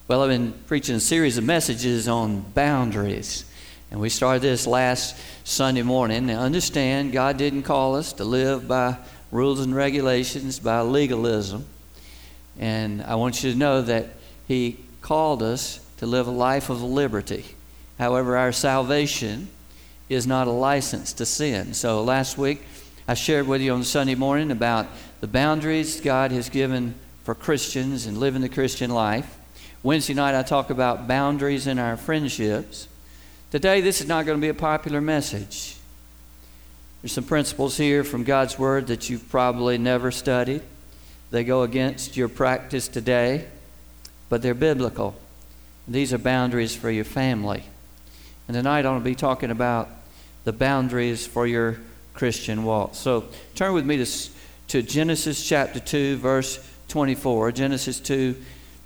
Well, I've been preaching a series of messages on boundaries. And we started this last Sunday morning. Now, understand, God didn't call us to live by rules and regulations, by legalism. And I want you to know that He called us to live a life of liberty. However, our salvation is not a license to sin. So last week, I shared with you on Sunday morning about the boundaries God has given for Christians and living the Christian life. Wednesday night, I talk about boundaries in our friendships. Today, this is not going to be a popular message. There's some principles here from God's Word that you've probably never studied. They go against your practice today, but they're biblical. These are boundaries for your family. And tonight, I'm going to be talking about the boundaries for your Christian walk. So turn with me to Genesis chapter 2, verse 24. Genesis 2,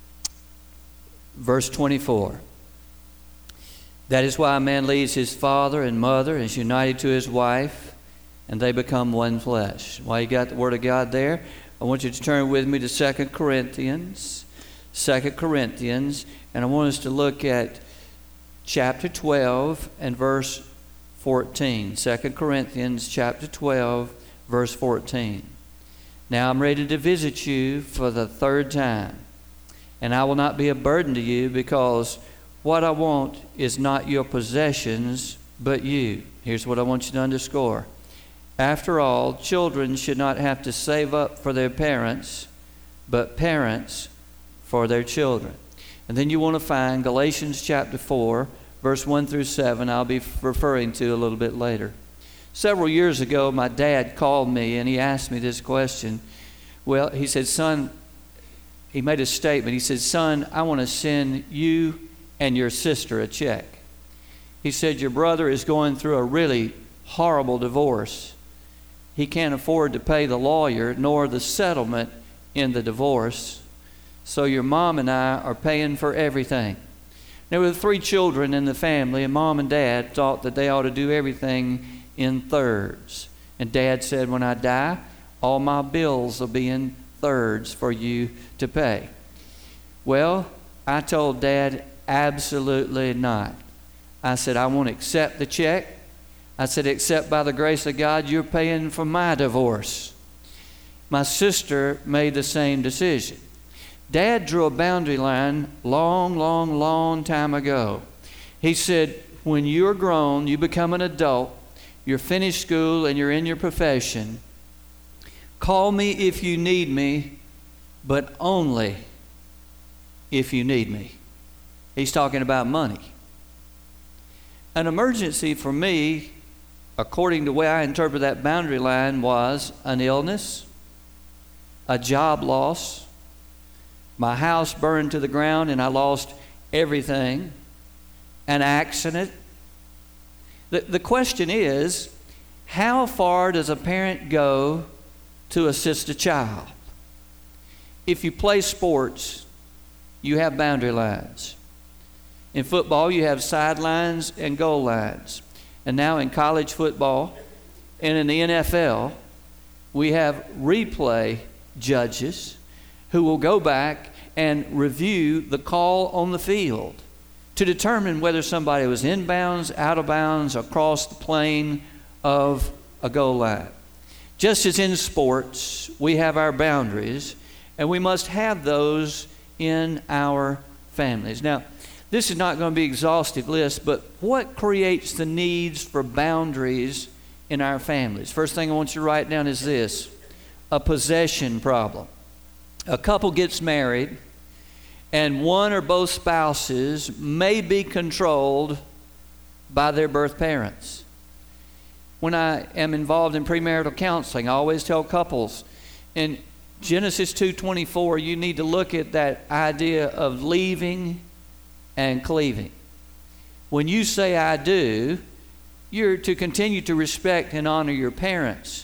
verse 24. That is why a man leaves his father and mother and is united to his wife, and they become one flesh. While you got the Word of God there, I want you to turn with me to 2 Corinthians. 2 Corinthians, and I want us to look at chapter 12 and verse 14. 2 Corinthians chapter 12, verse 14. Now I'm ready to visit you for the third time, and I will not be a burden to you, because what I want is not your possessions, but you. Here's what I want you to underscore. After all, children should not have to save up for their parents, but parents for their children. And then you want to find Galatians chapter 4, verse 1 through 7, I'll be referring to a little bit later. Several years ago, my dad called me and he asked me this question. Well, he said, son, he made a statement. He said, son, I want to send you and your sister a check. He said, your brother is going through a really horrible divorce. He can't afford to pay the lawyer nor the settlement in the divorce. So your mom and I are paying for everything. There were 3 children in the family, and mom and dad thought that they ought to do everything in thirds. And dad said, when I die, all my bills will be in thirds for you to pay. Well, I told dad, absolutely not. I said, I won't accept the check. I said, except by the grace of God, you're paying for my divorce. My sister made the same decision. Dad drew a boundary line long time ago. He said, when you're grown, you become an adult, you're finished school and you're in your profession, call me if you need me, but only if you need me. He's talking about money. An emergency for me, according to the way I interpret that boundary line, was an illness, a job loss, my house burned to the ground and I lost everything, an accident. The question is, how far does a parent go to assist a child? If you play sports, you have boundary lines. In football, you have sidelines and goal lines. And now in college football and in the NFL, we have replay judges who will go back and review the call on the field to determine whether somebody was in bounds, out of bounds, across the plane of a goal line. Just as in sports, we have our boundaries, and we must have those in our families. Now, this is not going to be an exhaustive list, but what creates the needs for boundaries in our families? First thing I want you to write down is this: a possession problem. A couple gets married, and one or both spouses may be controlled by their birth parents. When I am involved in premarital counseling, I always tell couples, in Genesis 2:24, you need to look at that idea of leaving and cleaving. When you say I do, you're to continue to respect and honor your parents.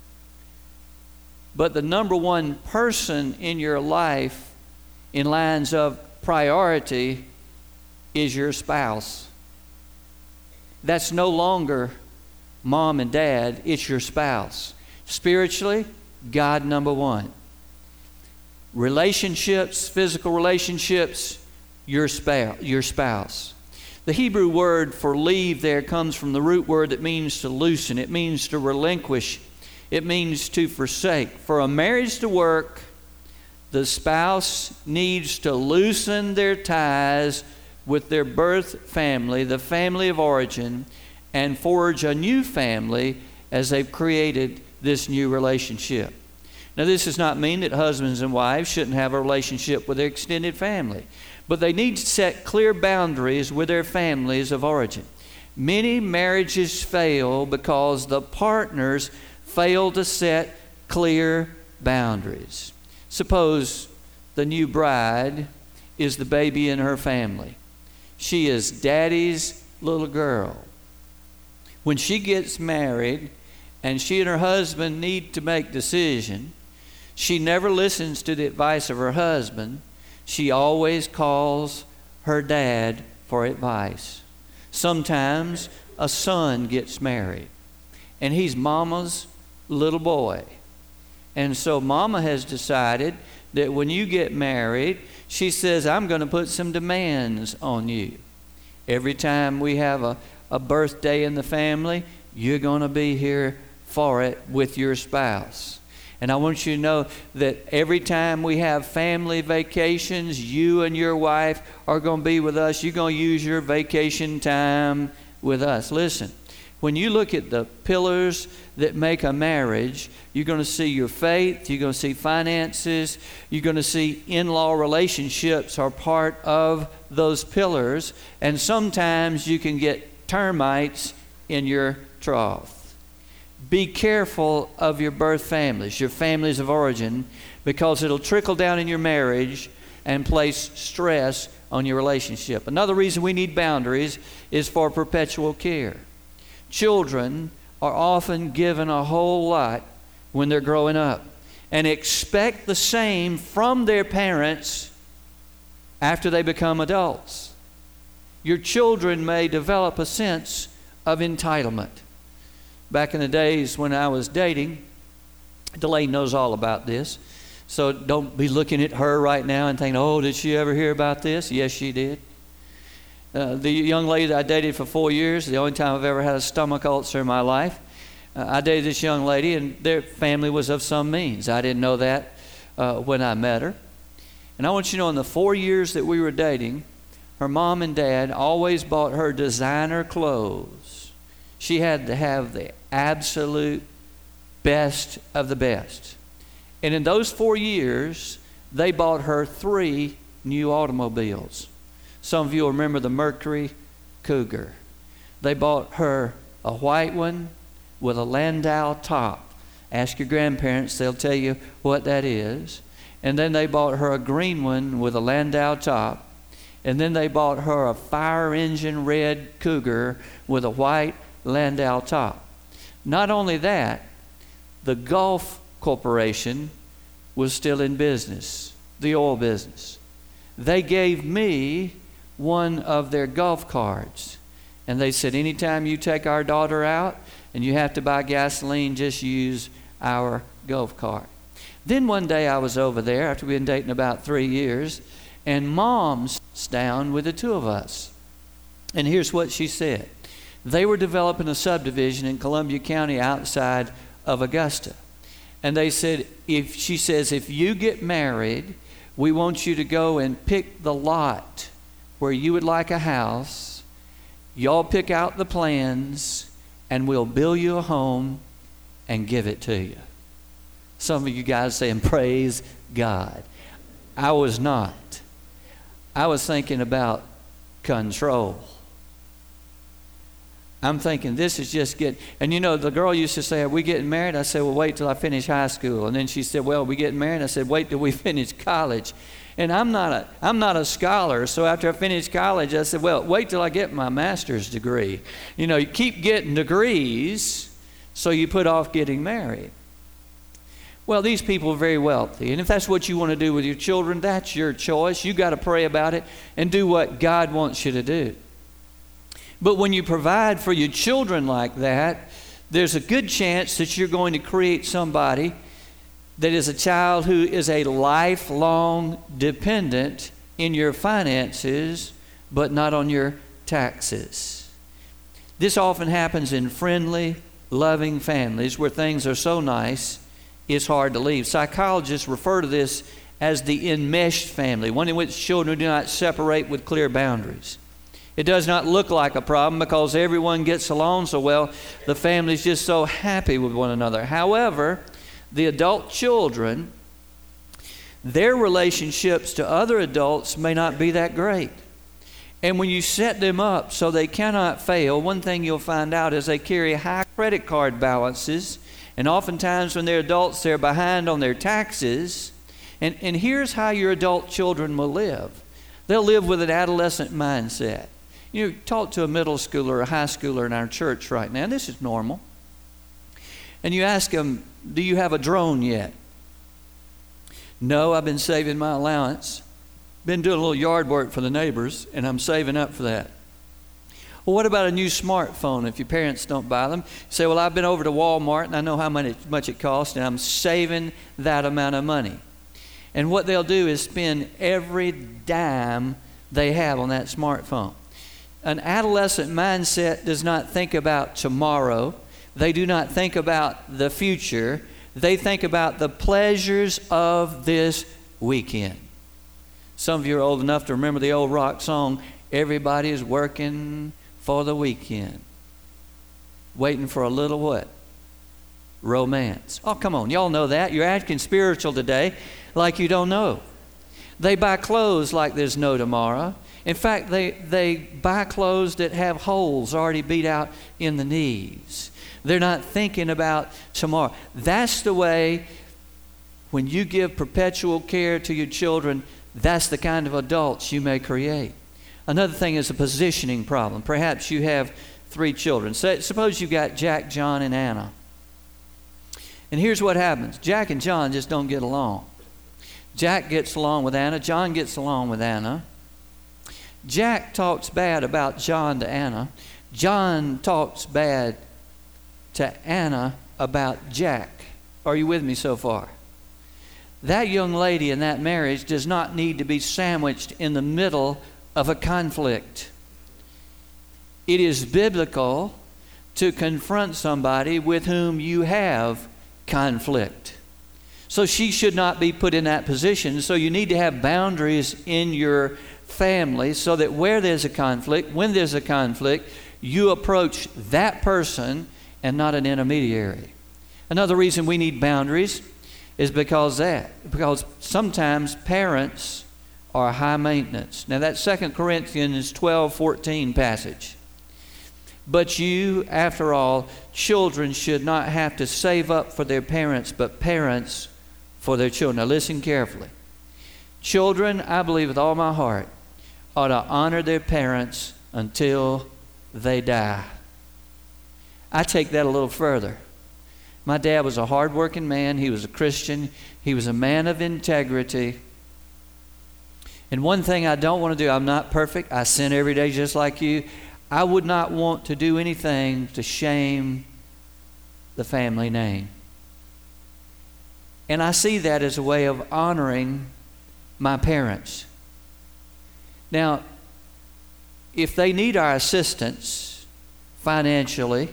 But the number one person in your life in lines of priority is your spouse. That's no longer mom and dad, it's your spouse. Spiritually, God number one. Relationships, physical relationships, your spouse. The Hebrew word for leave there comes from the root word that means to loosen. It means to relinquish. It means to forsake. For a marriage to work, the spouse needs to loosen their ties with their birth family, the family of origin, and forge a new family as they've created this new relationship. Now, this does not mean that husbands and wives shouldn't have a relationship with their extended family, but they need to set clear boundaries with their families of origin. Many marriages fail because the partners fail to set clear boundaries. Suppose the new bride is the baby in her family. She is daddy's little girl. When she gets married and she and her husband need to make a decision, she never listens to the advice of her husband. She always calls her dad for advice. Sometimes a son gets married and he's mama's little boy. And so mama has decided that when you get married, she says, I'm going to put some demands on you. Every time we have a birthday in the family, you're going to be here for it with your spouse. And I want you to know that every time we have family vacations, you and your wife are going to be with us. You're going to use your vacation time with us. Listen, when you look at the pillars that make a marriage, you're going to see your faith, you're going to see finances, you're going to see in-law relationships are part of those pillars, and sometimes you can get termites in your trough. Be careful of your birth families, your families of origin, because it'll trickle down in your marriage and place stress on your relationship. Another reason we need boundaries is for perpetual care. Children are often given a whole lot when they're growing up and expect the same from their parents after they become adults. Your children may develop a sense of entitlement. Back in the days when I was dating, Delane knows all about this, so don't be looking at her right now and thinking, oh, did she ever hear about this? Yes, she did. The young lady that I dated for 4 years, the only time I've ever had a stomach ulcer in my life, I dated this young lady, and their family was of some means. I didn't know that when I met her. And I want you to know, in the 4 years that we were dating, her mom and dad always bought her designer clothes. She had to have the absolute best of the best. And in those 4 years, they bought her 3 new automobiles. Some of you will remember the Mercury Cougar. They bought her a white one with a Landau top. Ask your grandparents, they'll tell you what that is. And then they bought her a green one with a Landau top. And then they bought her a fire engine red Cougar with a white Landau top. Not only that, the Gulf Corporation was still in business, the oil business. They gave me one of their Gulf cards. And they said, anytime you take our daughter out and you have to buy gasoline, just use our Gulf card. Then one day I was over there after we'd been dating about 3 years, and Mom's down with the two of us. And here's what she said. They were developing a subdivision in Columbia County outside of Augusta. And they said, she says, if you get married, we want you to go and pick the lot where you would like a house. Y'all pick out the plans, and we'll build you a home and give it to you. Some of you guys saying, praise God. I was not. I was thinking about control. I'm thinking, this is just getting, and you know, the girl used to say, are we getting married? I said, well, wait till I finish high school. And then she said, well, are we getting married? I said, wait till we finish college. And I'm not a scholar, so after I finished college, I said, well, wait till I get my master's degree. You know, you keep getting degrees, so you put off getting married. Well, these people are very wealthy, and if that's what you want to do with your children, that's your choice. You got to pray about it and do what God wants you to do. But when you provide for your children like that, there's a good chance that you're going to create somebody that is a child who is a lifelong dependent in your finances, but not on your taxes. This often happens in friendly, loving families where things are so nice, it's hard to leave. Psychologists refer to this as the enmeshed family, one in which children do not separate with clear boundaries. It does not look like a problem because everyone gets along so well. The family's just so happy with one another. However, the adult children, their relationships to other adults may not be that great. And when you set them up so they cannot fail, one thing you'll find out is they carry high credit card balances. And oftentimes when they're adults, they're behind on their taxes. And here's how your adult children will live. They'll live with an adolescent mindset. You talk to a middle schooler or a high schooler in our church right now. This is normal. And you ask them, do you have a drone yet? No, I've been saving my allowance. Been doing a little yard work for the neighbors, and I'm saving up for that. Well, what about a new smartphone if your parents don't buy them? You say, well, I've been over to Walmart, and I know how much it costs, and I'm saving that amount of money. And what they'll do is spend every dime they have on that smartphone. An adolescent mindset does not think about tomorrow. They do not think about the future. They think about the pleasures of this weekend. Some of you are old enough to remember the old rock song, everybody is working for the weekend. Waiting for a little what? Romance. Oh, come on. Y'all know that. You're acting spiritual today like you don't know. They buy clothes like there's no tomorrow. In fact, they buy clothes that have holes already beat out in the knees. They're not thinking about tomorrow. That's the way, when you give perpetual care to your children, that's the kind of adults you may create. Another thing is a positioning problem. Perhaps you have 3 children. Suppose you've got Jack, John, and Anna. And here's what happens. Jack and John just don't get along. Jack gets along with Anna. John gets along with Anna. Jack talks bad about John to Anna. John talks bad to Anna about Jack. Are you with me so far? That young lady in that marriage does not need to be sandwiched in the middle of a conflict. It is biblical to confront somebody with whom you have conflict. So she should not be put in that position. So you need to have boundaries in your family so that where there's a conflict, when there's a conflict, you approach that person and not an intermediary. Another reason we need boundaries is because sometimes parents are high maintenance. Now that's 2 Corinthians 12:14 passage. But you, after all, children should not have to save up for their parents, but parents for their children. Now listen carefully. Children, I believe with all my heart, ought to honor their parents until they die. I take that a little further. My dad was a hard-working man. He was a Christian. He was a man of integrity. And one thing I don't want to do, I'm not perfect. I sin every day just like you. I would not want to do anything to shame the family name. And I see that as a way of honoring my parents. Now, if they need our assistance financially,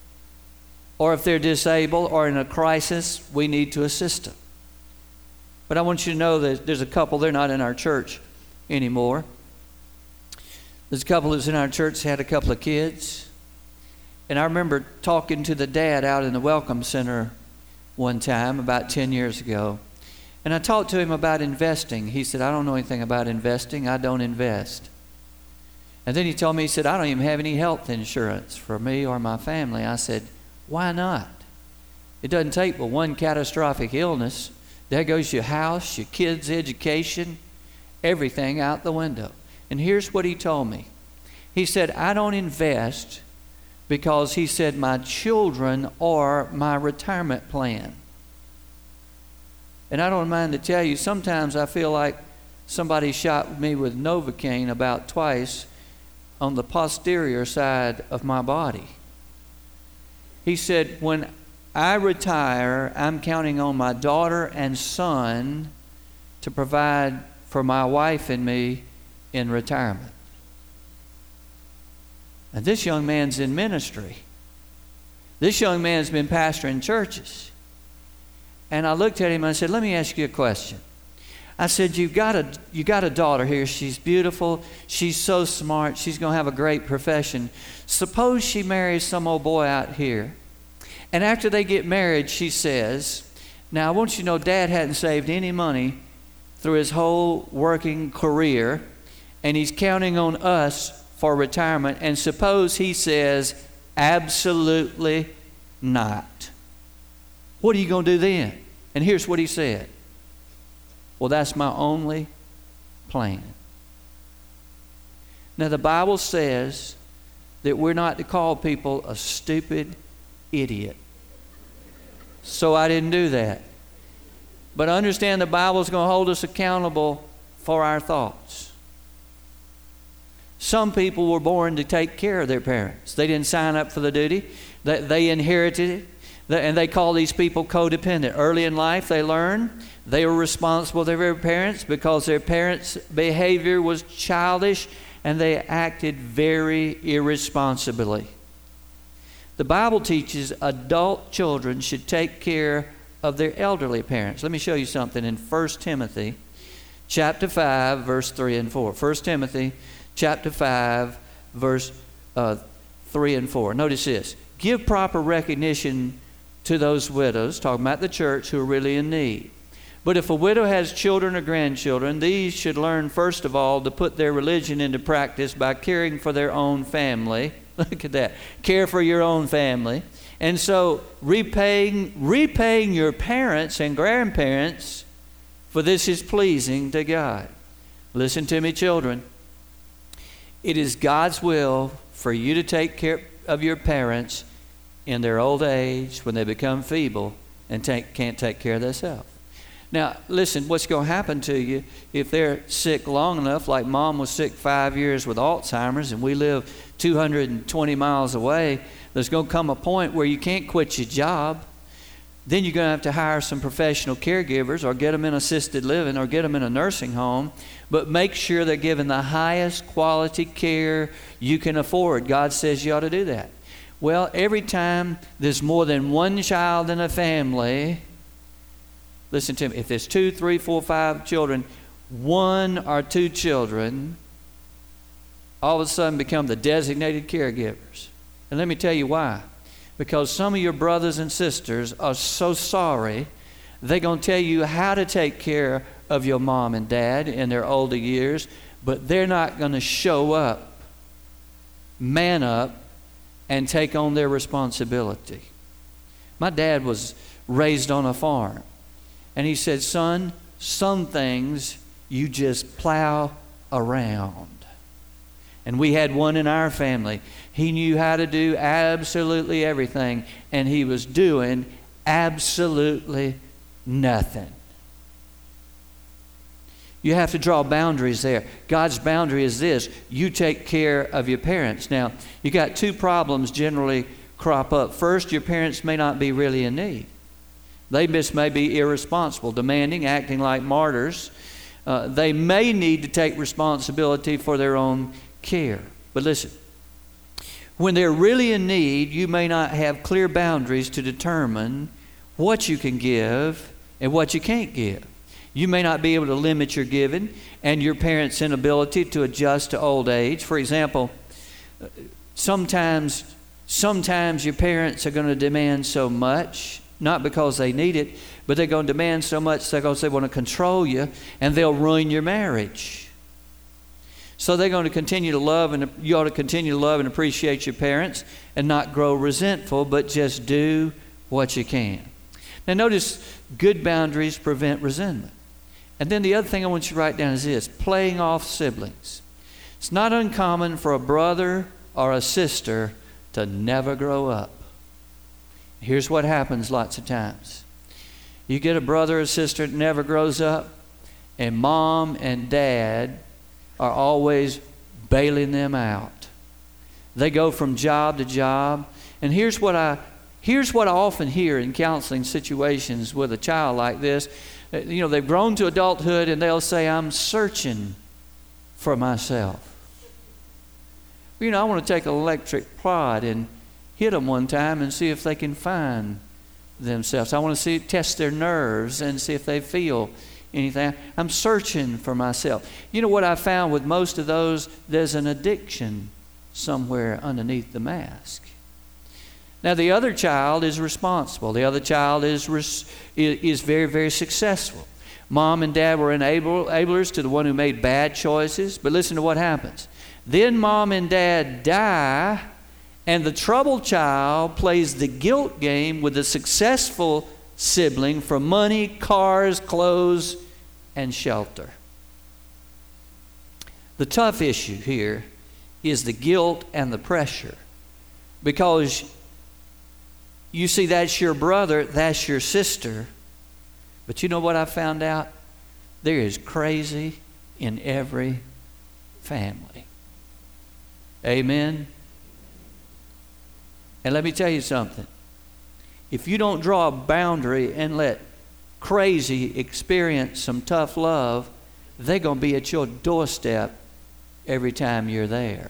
or if they're disabled or in a crisis, we need to assist them. But I want you to know that there's a couple, they're not in our church anymore. There's a couple who's in our church, had a couple of kids. And I remember talking to the dad out in the Welcome Center one time about 10 years ago. And I talked to him about investing. He said, I don't know anything about investing. I don't invest. And then he told me, he said, I don't even have any health insurance for me or my family. I said, why not? It doesn't take but one catastrophic illness. There goes your house, your kids' education, everything out the window. And here's what he told me. He said, I don't invest because, he said, my children are my retirement plan. And I don't mind to tell you, sometimes I feel like somebody shot me with Novocaine about twice on the posterior side of my body. He said, when I retire, I'm counting on my daughter and son to provide for my wife and me in retirement. And this young man's in ministry. This young man's been pastoring churches. And I looked at him and I said, let me ask you a question. I said, you got a daughter here. She's beautiful. She's so smart. She's going to have a great profession. Suppose she marries some old boy out here. And after they get married, she says, now I want you to know Dad hadn't saved any money through his whole working career, and he's counting on us for retirement. And suppose he says, absolutely not. What are you going to do then? And here's what he said. Well, that's my only plan. Now, the Bible says that we're not to call people a stupid idiot. So I didn't do that. But understand the Bible is going to hold us accountable for our thoughts. Some people were born to take care of their parents. They didn't sign up for the duty. They inherited it. And they call these people codependent. Early in life, they learned they were responsible for their parents because their parents' behavior was childish and they acted very irresponsibly. The Bible teaches adult children should take care of their elderly parents. Let me show you something in 1 Timothy chapter 5, verse 3 and 4. 1 Timothy chapter 5, verse 3 and 4. Notice this. Give proper recognition to those widows, talking about the church, who are really in need. But if a widow has children or grandchildren, these should learn, first of all, to put their religion into practice by caring for their own family. Look at that. Care for your own family. And so repaying your parents and grandparents, for this is pleasing to God. Listen to me, children. It is God's will for you to take care of your parents in their old age when they become feeble and can't take care of themselves. Now, listen, what's going to happen to you if they're sick long enough, like Mom was sick 5 years with Alzheimer's and we live 220 miles away, there's going to come a point where you can't quit your job. Then you're going to have to hire some professional caregivers or get them in assisted living or get them in a nursing home. But make sure they're given the highest quality care you can afford. God says you ought to do that. Well, every time there's more than one child in a family, listen to me, if there's 2, 3, 4, 5 children, 1 or 2 children all of a sudden become the designated caregivers. And let me tell you why. Because some of your brothers and sisters are so sorry, they're going to tell you how to take care of your mom and dad in their older years, but they're not going to show up, man up, and take on their responsibility. My dad was raised on a farm, and he said, son, some things you just plow around. And we had one in our family. He knew how to do absolutely everything, and he was doing absolutely nothing. You have to draw boundaries there. God's boundary is this. You take care of your parents. Now, you got 2 problems generally crop up. First, your parents may not be really in need. They may be irresponsible, demanding, acting like martyrs. They may need to take responsibility for their own care. But listen, when they're really in need, you may not have clear boundaries to determine what you can give and what you can't give. You may not be able to limit your giving and your parents' inability to adjust to old age. For example, sometimes your parents are going to demand so much, not because they need it, but they're going to demand so much because they want to control you, and they'll ruin your marriage. So they're going to continue to love, and you ought to continue to love and appreciate your parents and not grow resentful, but just do what you can. Now notice, good boundaries prevent resentment. And then the other thing I want you to write down is this: playing off siblings. It's not uncommon for a brother or a sister to never grow up. Here's what happens lots of times. You get a brother or sister that never grows up, and mom and dad are always bailing them out. They go from job to job. And here's what I often hear in counseling situations with a child like this. They've grown to adulthood and they'll say, I'm searching for myself. I want to take an electric prod and hit them one time and see if they can find themselves. I want to test their nerves and see if they feel anything. I'm searching for myself. What I found with most of those, there's an addiction somewhere underneath the mask. Now, the other child is responsible. The other child is very, very successful. Mom and dad were enablers to the one who made bad choices. But listen to what happens. Then mom and dad die, and the troubled child plays the guilt game with the successful sibling for money, cars, clothes, and shelter. The tough issue here is the guilt and the pressure. Because you see, that's your brother, that's your sister. But you know what I found out? There is crazy in every family. Amen? And let me tell you something. If you don't draw a boundary and let crazy experience some tough love, they're going to be at your doorstep every time you're there.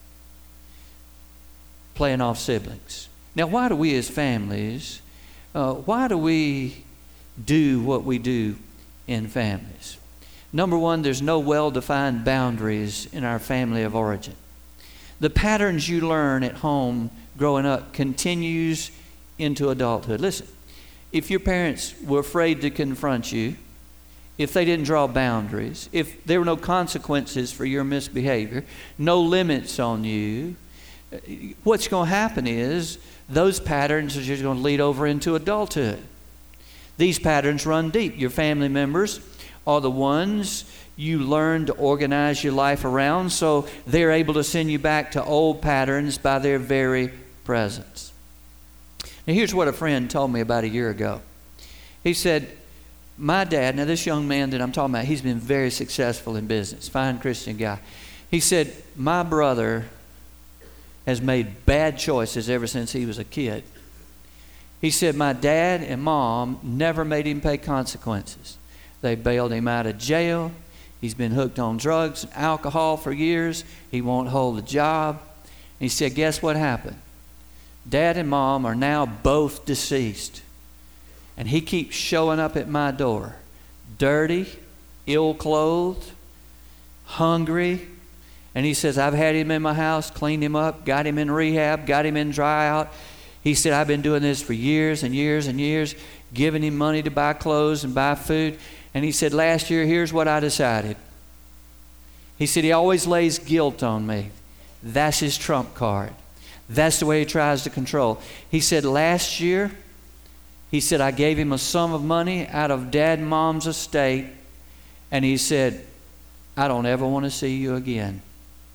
Playing off siblings. Now, why do we as families, why do we do what we do in families? Number one, there's no well-defined boundaries in our family of origin. The patterns you learn at home growing up continues into adulthood. Listen, if your parents were afraid to confront you, if they didn't draw boundaries, if there were no consequences for your misbehavior, no limits on you, what's going to happen is those patterns are just going to lead over into adulthood. These patterns run deep. Your family members are the ones you learn to organize your life around, so they're able to send you back to old patterns by their very presence. Now, here's what a friend told me about a year ago. He said, my dad, now this young man that I'm talking about, he's been very successful in business, fine Christian guy. He said, my brother has made bad choices ever since he was a kid. He said, my dad and mom never made him pay consequences. They bailed him out of jail. He's been hooked on drugs and alcohol for years. He won't hold a job. And he said, guess what happened? Dad and mom are now both deceased. And he keeps showing up at my door, dirty, ill-clothed, hungry. And he says, I've had him in my house, cleaned him up, got him in rehab, got him in dry out. He said, I've been doing this for years and years and years, giving him money to buy clothes and buy food. And he said, last year, here's what I decided. He said, he always lays guilt on me. That's his trump card. That's the way he tries to control. He said, last year, he said, I gave him a sum of money out of Dad and Mom's estate. And he said, I don't ever want to see you again.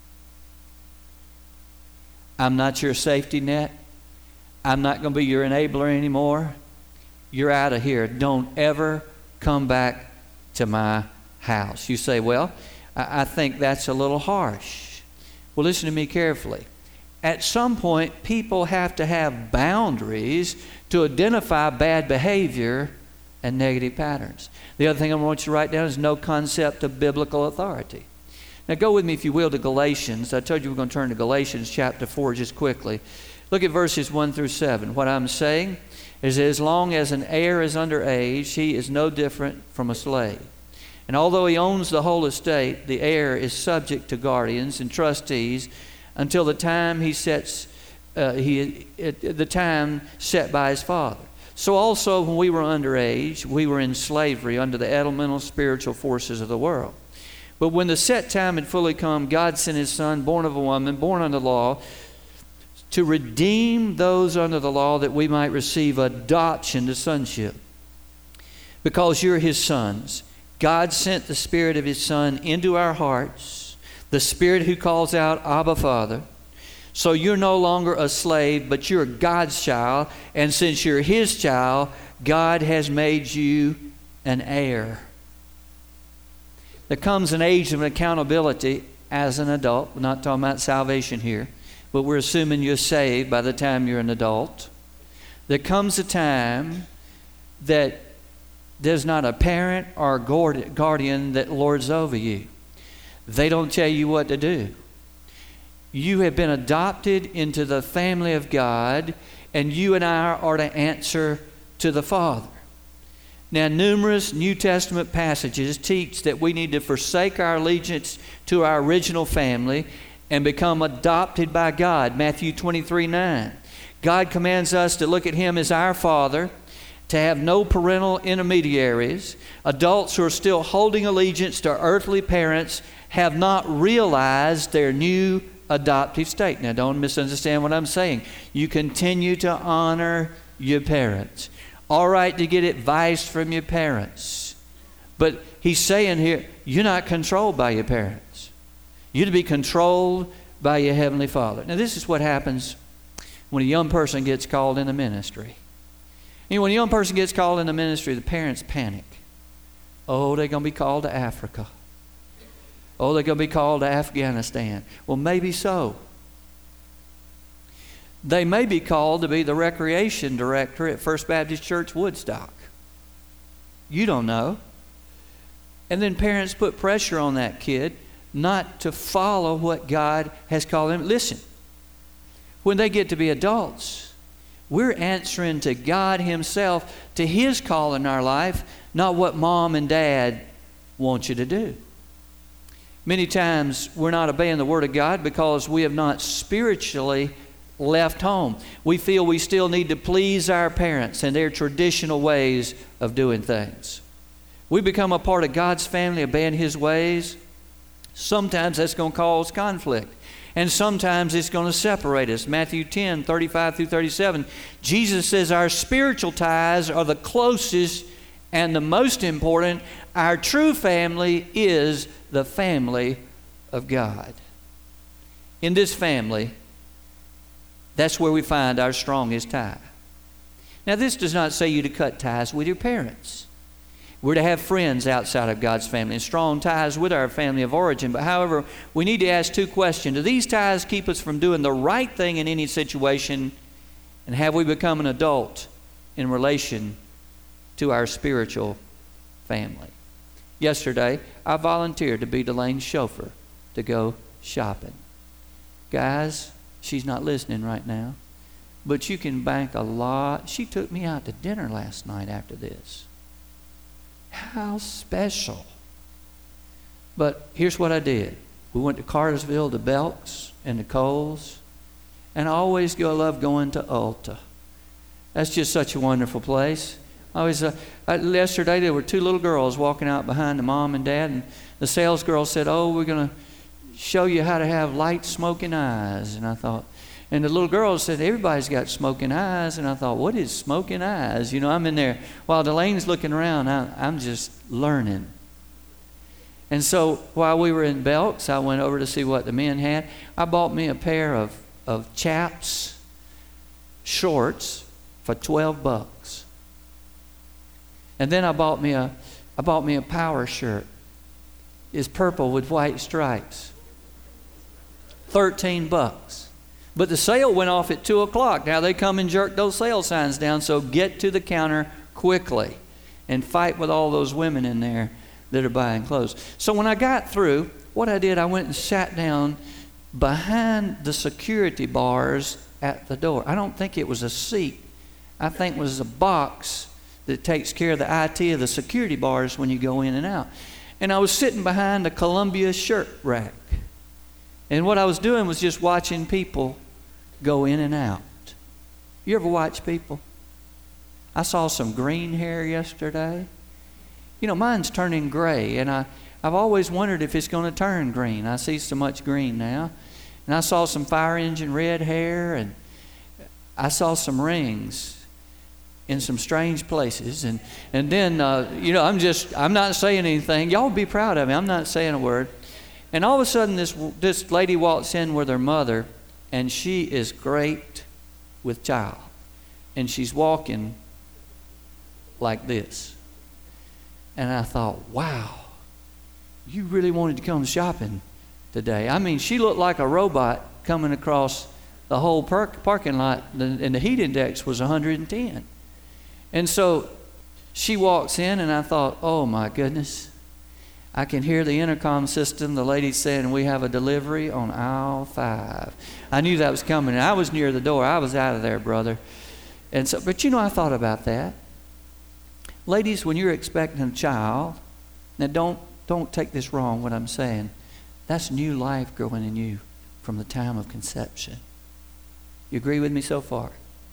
I'm not your safety net. I'm not going to be your enabler anymore. You're out of here. Don't ever come back to my house. You say, well, I think that's a little harsh. Well, listen to me carefully. At some point, people have to have boundaries to identify bad behavior and negative patterns. The other thing I want you to write down is no concept of biblical authority. Now go with me, if you will, to Galatians. I told you we're going to turn to Galatians chapter 4 just quickly. Look at verses 1 through 7. What I'm saying is that as long as an heir is under age, he is no different from a slave. And although he owns the whole estate, the heir is subject to guardians and trustees until the time the time set by his father. So also when we were underage, we were in slavery under the elemental spiritual forces of the world. But when the set time had fully come, God sent his Son, born of a woman, born under the law, to redeem those under the law, that we might receive adoption to sonship. Because you're his sons, God sent the Spirit of his Son into our hearts, the Spirit who calls out, Abba, Father. So you're no longer a slave, but you're God's child. And since you're his child, God has made you an heir. There comes an age of accountability as an adult. We're not talking about salvation here, but we're assuming you're saved by the time you're an adult. There comes a time that There's not a parent or guardian that lords over you. They don't tell you what to do. You have been adopted into the family of God, and you and I are to answer to the Father. Now, numerous New Testament passages teach that we need to forsake our allegiance to our original family and become adopted by God. Matthew 23:9. God commands us to look at Him as our Father, to have no parental intermediaries. Adults who are still holding allegiance to earthly parents have not realized their new adoptive state. Now, don't misunderstand what I'm saying. You continue to honor your parents. All right to get advice from your parents. But he's saying here, you're not controlled by your parents. You're to be controlled by your Heavenly Father. Now, this is what happens when a young person gets called into ministry. You know, when a young person gets called into ministry, the parents panic. Oh, they're going to be called to Africa. Oh, they're going to be called to Afghanistan. Well, maybe so. They may be called to be the recreation director at First Baptist Church Woodstock. You don't know. And then parents put pressure on that kid not to follow what God has called them. Listen, when they get to be adults, we're answering to God Himself, to His call in our life, not what mom and dad want you to do. Many times we're not obeying the Word of God because we have not spiritually left home. We feel we still need to please our parents and their traditional ways of doing things. We become a part of God's family, obeying His ways. Sometimes that's going to cause conflict. And sometimes it's going to separate us. Matthew 10:35-37. Jesus says our spiritual ties are the closest and the most important. Our true family is the family of God. In this family, that's where we find our strongest tie. Now, this does not say you to cut ties with your parents. We're to have friends outside of God's family and strong ties with our family of origin. But however, we need to ask two questions. Do these ties keep us from doing the right thing in any situation? And have we become an adult in relation to our spiritual family? Yesterday, I volunteered to be Delaine's chauffeur to go shopping. Guys, she's not listening right now, but you can bank a lot. She took me out to dinner last night after this. How special. But here's what I did. We went to Cartersville, to Belk's, and to Kohl's. And I always love going to Ulta. That's just such a wonderful place. Yesterday there were two little girls walking out behind the mom and dad, and the sales girl said, "Oh, we're going to show you how to have light smoking eyes." And I thought, and the little girl said, "Everybody's got smoking eyes." And I thought, what is smoking eyes? You know, I'm in there while Delaine's looking around. I'm just learning. And so while we were in Belk's, I went over to see what the men had. I bought me a pair of chaps shorts for $12. And then I bought me a power shirt. It's purple with white stripes. $13. But the sale went off at 2 o'clock. Now they come and jerk those sale signs down, so get to the counter quickly and fight with all those women in there that are buying clothes. So when I got through, what I did, I went and sat down behind the security bars at the door. I don't think it was a seat. I think it was a box that takes care of the IT of the security bars when you go in and out. And I was sitting behind a Columbia shirt rack. And what I was doing was just watching people go in and out. You ever watch people? I saw some green hair yesterday. You know, mine's turning gray, and I've always wondered if it's going to turn green. I see so much green now. And I saw some fire engine red hair, and I saw some rings in some strange places. And then, you know, I'm not saying anything. Y'all be proud of me. I'm not saying a word. And all of a sudden, this lady walks in with her mother, and she is great with child. And she's walking like this. And I thought, wow, you really wanted to come shopping today. I mean, she looked like a robot coming across the whole parking lot, and the heat index was 110. And so She walks in, and I thought, oh my goodness. I can hear the intercom system, the lady saying, we have a delivery on aisle 5. I knew that was coming. I was near the door. I was out of there, brother. And so, but I thought about that. Ladies, when you're expecting a child, now don't take this wrong, what I'm saying. That's new life growing in you from the time of conception. You agree with me so far?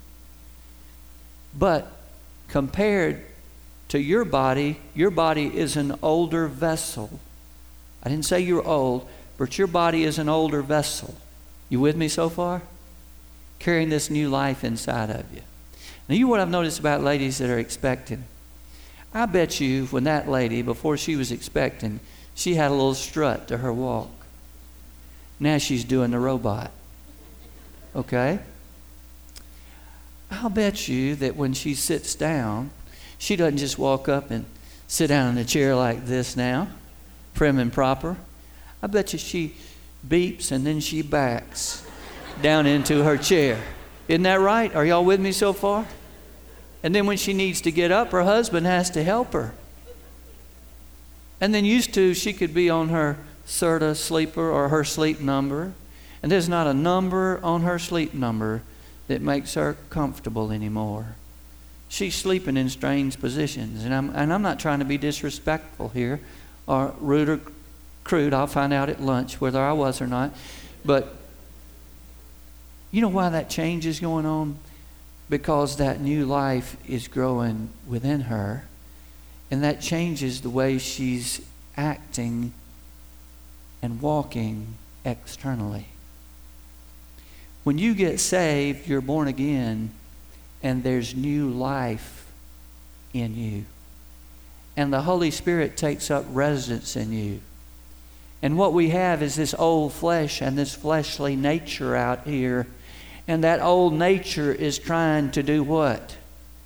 But compared to your body is an older vessel. I didn't say you're old, but your body is an older vessel. You with me so far? Carrying this new life inside of you. Now, what I've noticed about ladies that are expecting, I bet you when that lady, before she was expecting, she had a little strut to her walk. Now she's doing the robot. Okay? I'll bet you that when she sits down, she doesn't just walk up and sit down in a chair like this now, prim and proper. I bet you she beeps and then she backs down into her chair. Isn't that right? Are y'all with me so far? And then when she needs to get up, her husband has to help her. And then used to, she could be on her Serta sleeper or her sleep number. And there's not a number on her sleep number that makes her comfortable anymore. She's sleeping in strange positions. And I'm not trying to be disrespectful here or rude or crude. I'll find out at lunch whether I was or not. But you know why that change is going on? Because that new life is growing within her. And that changes the way she's acting and walking externally. When you get saved, you're born again, and there's new life in you. And the Holy Spirit takes up residence in you. And what we have is this old flesh and this fleshly nature out here. And that old nature is trying to do what?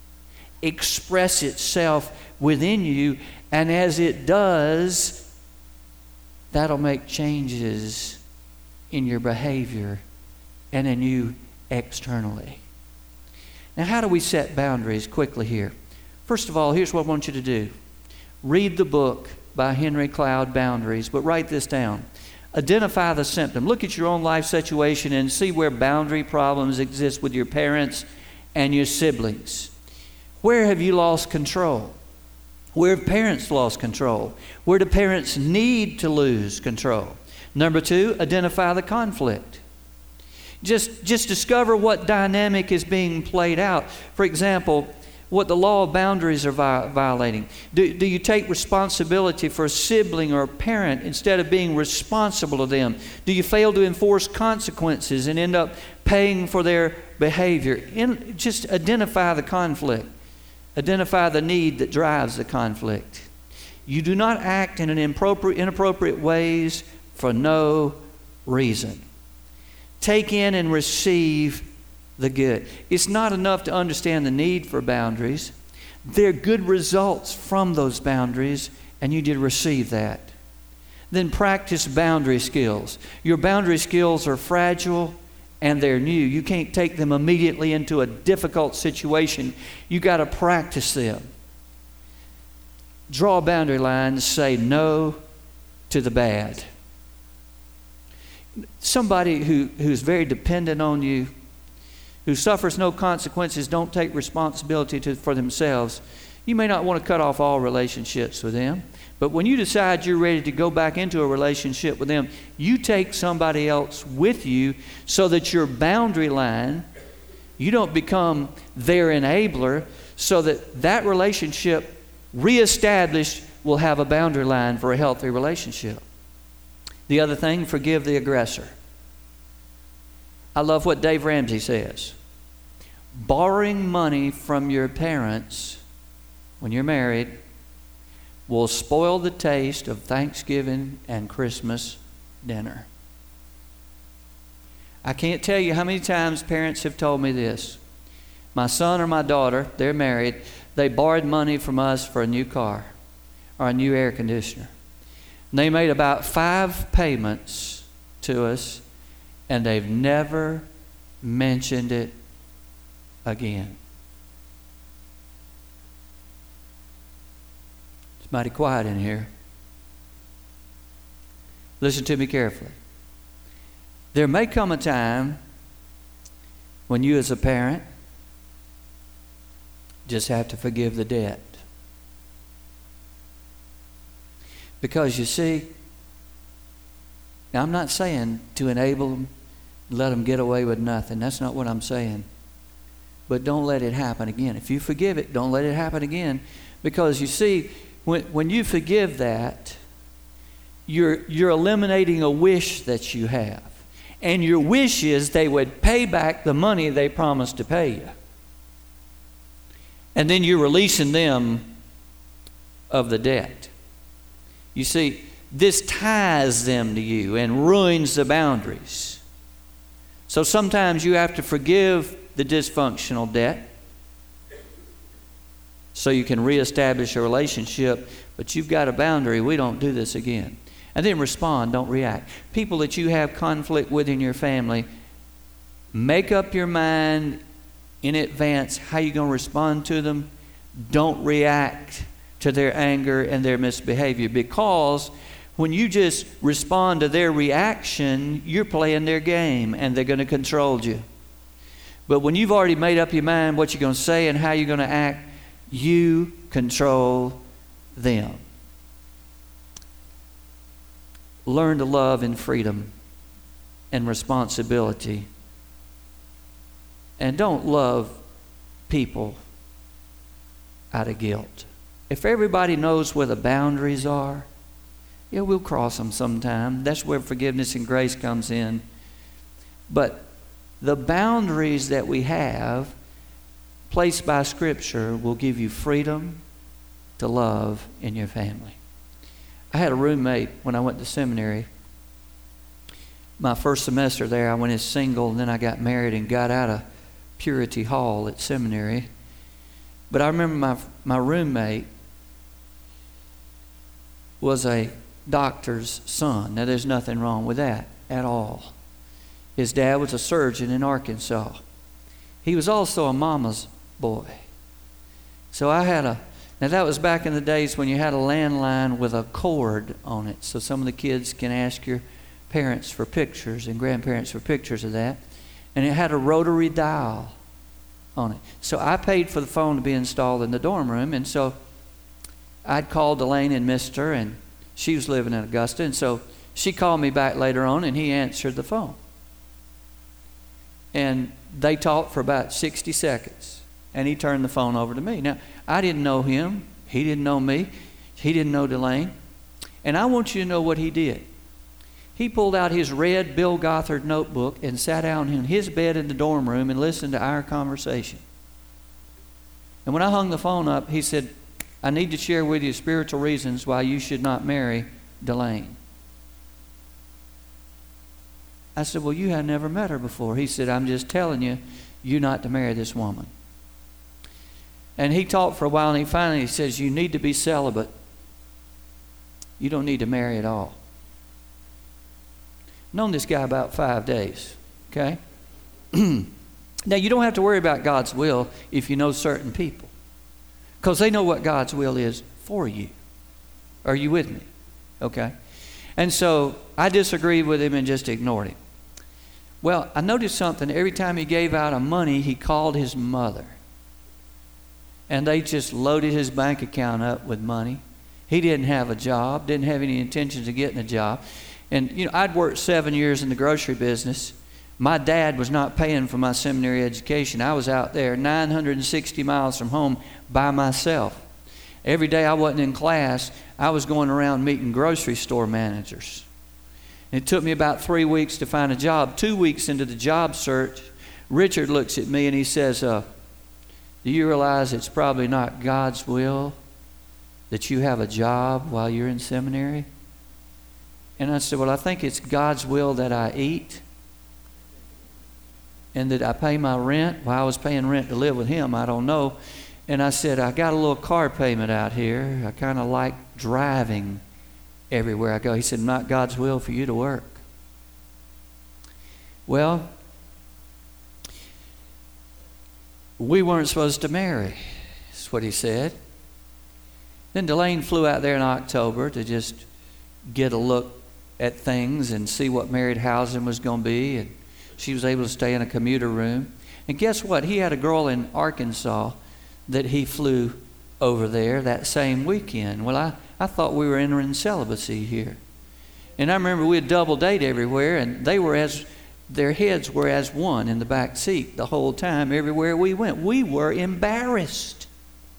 Express itself within you. And as it does, that'll make changes in your behavior and in you externally. Now, how do we set boundaries quickly here? First of all, here's what I want you to do. Read the book by Henry Cloud, Boundaries, but write this down. Identify the symptom. Look at your own life situation and see where boundary problems exist with your parents and your siblings. Where have you lost control? Where have parents lost control? Where do parents need to lose control? Number 2, identify the conflict. Just discover what dynamic is being played out. For example, what the law of boundaries are violating. Do you take responsibility for a sibling or a parent instead of being responsible to them? Do you fail to enforce consequences and end up paying for their behavior? Just identify the conflict. Identify the need that drives the conflict. You do not act in inappropriate ways for no reason. Take in and receive the good. It's not enough to understand the need for boundaries. There are good results from those boundaries, and you need to receive that. Then practice boundary skills. Your boundary skills are fragile and they're new. You can't take them immediately into a difficult situation. You got to practice them. Draw a boundary line and say no to the bad. Somebody who's very dependent on you, who suffers no consequences, don't take responsibility for themselves, you may not want to cut off all relationships with them. But when you decide you're ready to go back into a relationship with them, you take somebody else with you so that your boundary line, you don't become their enabler, so that that relationship reestablished will have a boundary line for a healthy relationship. The other thing, forgive the aggressor. I love what Dave Ramsey says. Borrowing money from your parents when you're married will spoil the taste of Thanksgiving and Christmas dinner. I can't tell you how many times parents have told me this. My son or my daughter, they're married, they borrowed money from us for a new car or a new air conditioner. And they made about 5 payments to us, and they've never mentioned it again. It's mighty quiet in here. Listen to me carefully. There may come a time when you as a parent just have to forgive the debt. Because you see, now I'm not saying to enable them, let them get away with nothing. That's not what I'm saying. But don't let it happen again. If you forgive it, don't let it happen again. Because you see, when you forgive that, you're eliminating a wish that you have. And your wish is they would pay back the money they promised to pay you. And then you're releasing them of the debt. You see, this ties them to you and ruins the boundaries. So sometimes you have to forgive the dysfunctional debt so you can reestablish a relationship, but you've got a boundary. We don't do this again. And then respond, don't react. People that you have conflict with in your family, make up your mind in advance how you're going to respond to them. Don't react to their anger and their misbehavior, because when you just respond to their reaction, you're playing their game and they're going to control you. But when you've already made up your mind what you're going to say and how you're going to act, you control them. Learn to love in freedom and responsibility. And don't love people out of guilt. If everybody knows where the boundaries are, yeah, we'll cross them sometime. That's where forgiveness and grace comes in. But the boundaries that we have, placed by Scripture, will give you freedom to love in your family. I had a roommate when I went to seminary. My first semester there, I went as single, and then I got married and got out of Purity Hall at seminary. But I remember my roommate was a doctor's son. Now, there's nothing wrong with that at all. His dad was a surgeon in Arkansas. He was also a mama's boy. So now that was back in the days when you had a landline with a cord on it. So some of the kids can ask your parents for pictures and grandparents for pictures of that. And it had a rotary dial on it. So I paid for the phone to be installed in the dorm room. And so I'd called Elaine and missed her, and she was living in Augusta. And so she called me back later on, and he answered the phone. And they talked for about 60 seconds. And he turned the phone over to me. Now, I didn't know him. He didn't know me. He didn't know Delane. And I want you to know what he did. He pulled out his red Bill Gothard notebook and sat down in his bed in the dorm room and listened to our conversation. And when I hung the phone up, he said, I need to share with you spiritual reasons why you should not marry Delane. I said, well, you had never met her before. He said, I'm just telling you not to marry this woman. And he talked for a while, and he finally says, you need to be celibate. You don't need to marry at all. Known this guy about 5 days, okay? Now, you don't have to worry about God's will if you know certain people, because they know what God's will is for you. Are you with me? Okay? And so I disagreed with him and just ignored him. Well, I noticed something. Every time he gave out a money, he called his mother. And they just loaded his bank account up with money. He didn't have a job, didn't have any intentions of getting a job. And, I'd worked 7 years in the grocery business. My dad was not paying for my seminary education. I was out there 960 miles from home by myself. Every day I wasn't in class, I was going around meeting grocery store managers. And it took me about 3 weeks to find a job. 2 weeks into the job search, Richard looks at me and he says, do you realize it's probably not God's will that you have a job while you're in seminary? And I said, well, I think it's God's will that I eat and that I pay my rent. Well, I was paying rent to live with him. I don't know. And I said, I got a little car payment out here. I kind of like driving everywhere I go. He said, not God's will for you to work. Well, we weren't supposed to marry, is what he said. Then Delane flew out there in October to just get a look at things and see what married housing was going to be. And she was able to stay in a commuter room. And guess what? He had a girl in Arkansas that he flew over there that same weekend. Well, I thought we were entering celibacy here. And I remember we'd double date everywhere, and their heads were as one in the back seat the whole time everywhere we went. We were embarrassed.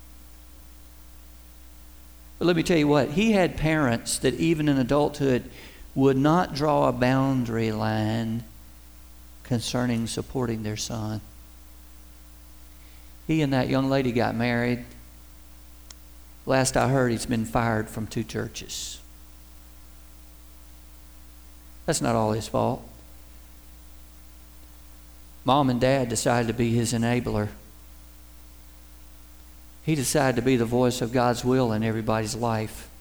But let me tell you what, he had parents that even in adulthood would not draw a boundary line concerning supporting their son. He and that young lady got married. Last I heard, he's been fired from 2 churches. That's not all his fault. Mom and Dad decided to be his enabler. He decided to be the voice of God's will in everybody's life.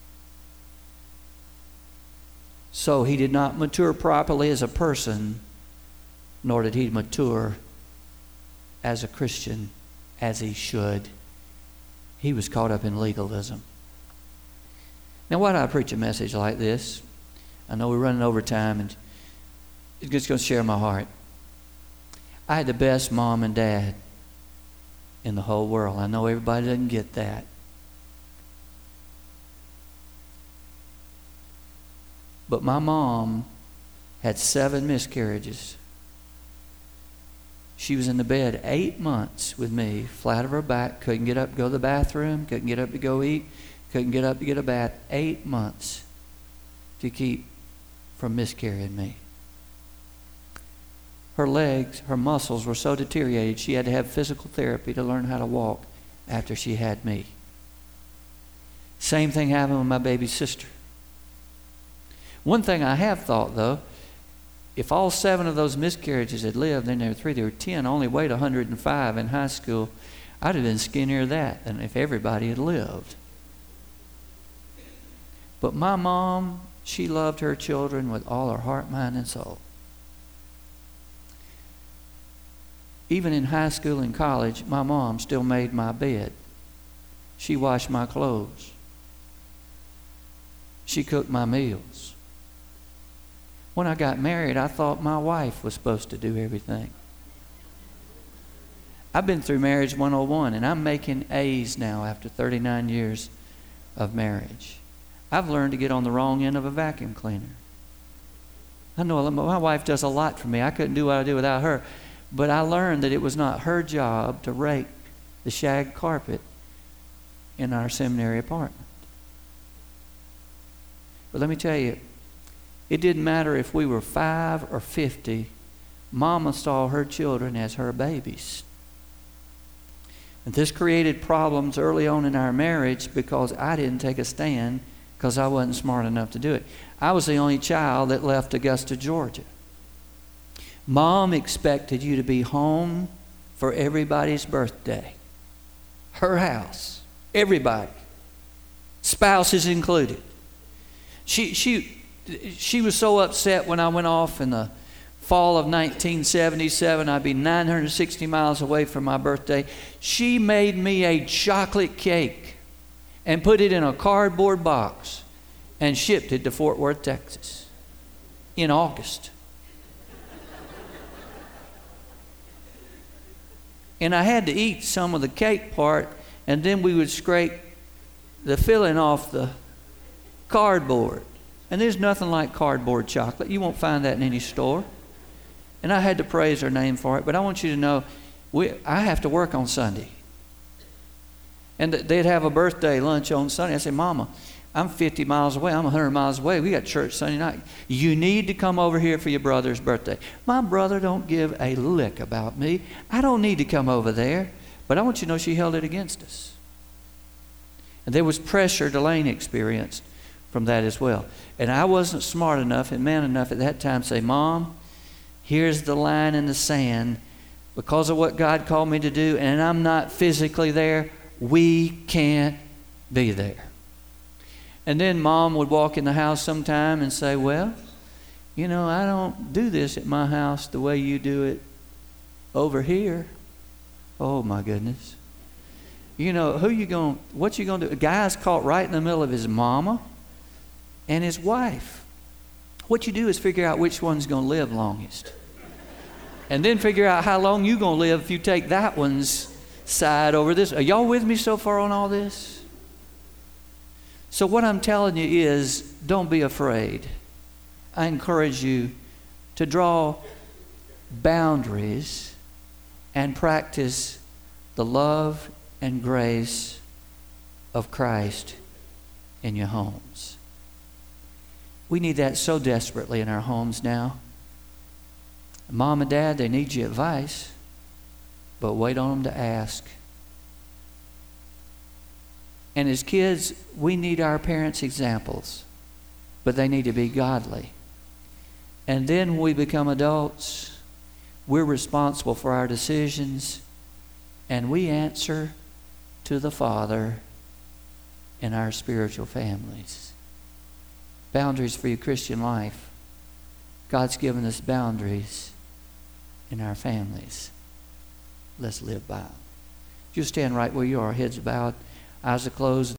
So he did not mature properly as a person, nor did he mature as a Christian as he should. He was caught up in legalism. Now, why do I preach a message like this? I know we're running over time, and it's just going to share my heart. I had the best mom and dad in the whole world. I know everybody doesn't get that. But my mom had 7 miscarriages. She was in the bed 8 months with me, flat of her back, couldn't get up to go to the bathroom, couldn't get up to go eat, couldn't get up to get a bath. 8 months to keep from miscarrying me. Her legs, her muscles were so deteriorated, she had to have physical therapy to learn how to walk after she had me. Same thing happened with my baby sister. One thing I have thought, though, if all 7 of those miscarriages had lived, then there were 3, there were 10, I only weighed 105 in high school, I'd have been skinnier than if everybody had lived. But my mom, she loved her children with all her heart, mind, and soul. Even in high school and college, my mom still made my bed. She washed my clothes. She cooked my meals. When I got married, I thought my wife was supposed to do everything. I've been through Marriage 101, and I'm making A's now after 39 years of marriage. I've learned to get on the wrong end of a vacuum cleaner. I know my wife does a lot for me. I couldn't do what I do without her. But I learned that it was not her job to rake the shag carpet in our seminary apartment. But let me tell you, it didn't matter if we were 5 or 50. Mama saw her children as her babies. And this created problems early on in our marriage because I didn't take a stand because I wasn't smart enough to do it. I was the only child that left Augusta, Georgia. Mom expected you to be home for everybody's birthday. Her house. Everybody. Spouses included. She was so upset when I went off in the fall of 1977. I'd be 960 miles away from my birthday. She made me a chocolate cake and put it in a cardboard box and shipped it to Fort Worth, Texas in August. And I had to eat some of the cake part, and then we would scrape the filling off the cardboard. And there's nothing like cardboard chocolate. You won't find that in any store. And I had to praise her name for it. But I want you to know, I have to work on Sunday. And they'd have a birthday lunch on Sunday. I said, Mama, I'm 50 miles away. I'm 100 miles away. We got church Sunday night. You need to come over here for your brother's birthday. My brother don't give a lick about me. I don't need to come over there. But I want you to know she held it against us. And there was pressure Delane experienced from that as well. And I wasn't smart enough and man enough at that time to say, Mom, here's the line in the sand. Because of what God called me to do, and I'm not physically there, we can't be there. And then Mom would walk in the house sometime and say, well, you know, I don't do this at my house the way you do it over here. Oh, my goodness. You know, what you going to do? A guy's caught right in the middle of his mama and his wife. What you do is figure out which one's going to live longest. And then figure out how long you're going to live if you take that one's side over this. Are y'all with me so far on all this? So what I'm telling you is, don't be afraid. I encourage you to draw boundaries and practice the love and grace of Christ in your homes. We need that so desperately in our homes now. Mom and Dad, they need your advice, but wait on them to ask. And as kids, we need our parents' examples, but they need to be godly. And then when we become adults, we're responsible for our decisions, and we answer to the Father in our spiritual families. Boundaries for your Christian life. God's given us boundaries in our families. Let's live by them. You stand right where you are, heads bowed, eyes are closed.